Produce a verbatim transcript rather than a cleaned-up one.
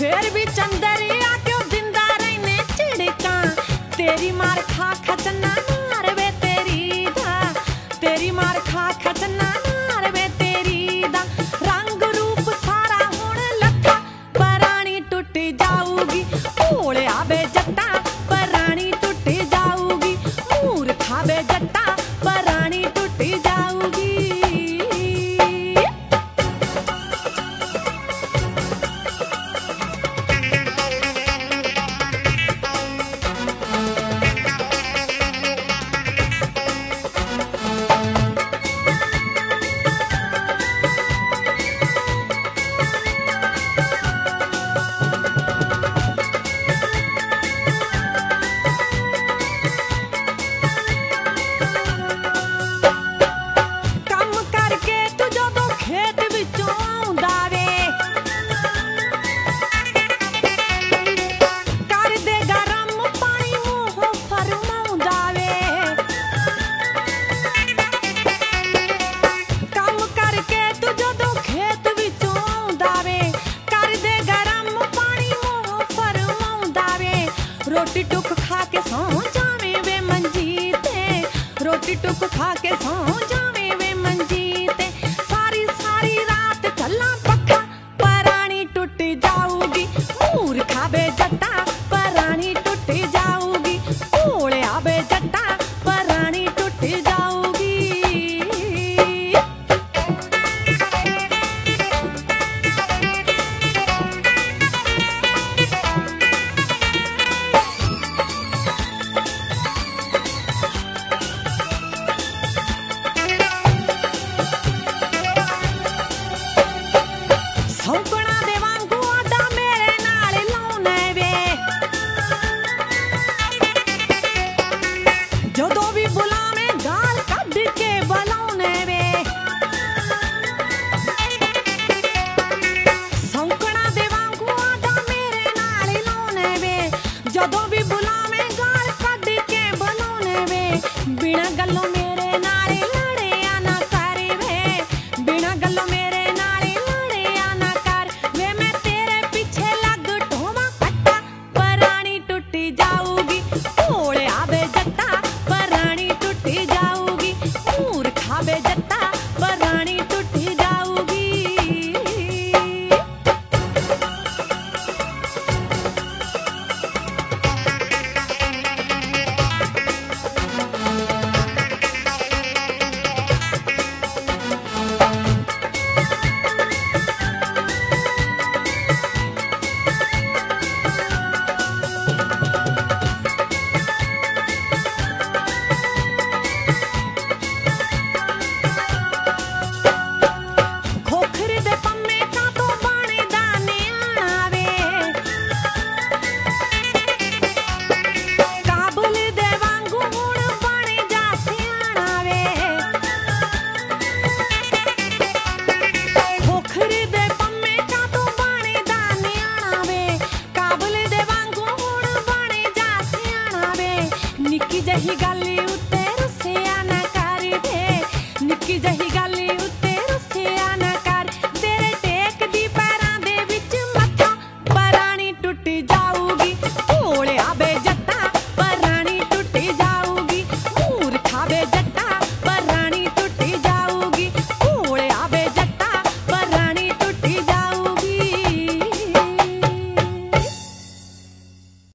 फिर भी चंदरिया क्यों जिंदा रहने चिड़का तेरी मार खा खचना मार वे तेरी दा तेरी मार खा खचना मार वे तेरी दा रंग रूप सारा होण लखा परानी टूट जाऊगी भोले आवे जट्टा परानी टूट जाऊगी मूर्खा वे जट्टा परानी टूट जाऊगी। रोटी टुक खा के सौ जावे वे मंजी ते रोटी टुक खा के सौ जावे वे मंजी ते सारी सारी रात चला पक्का परानी टूट जाऊगी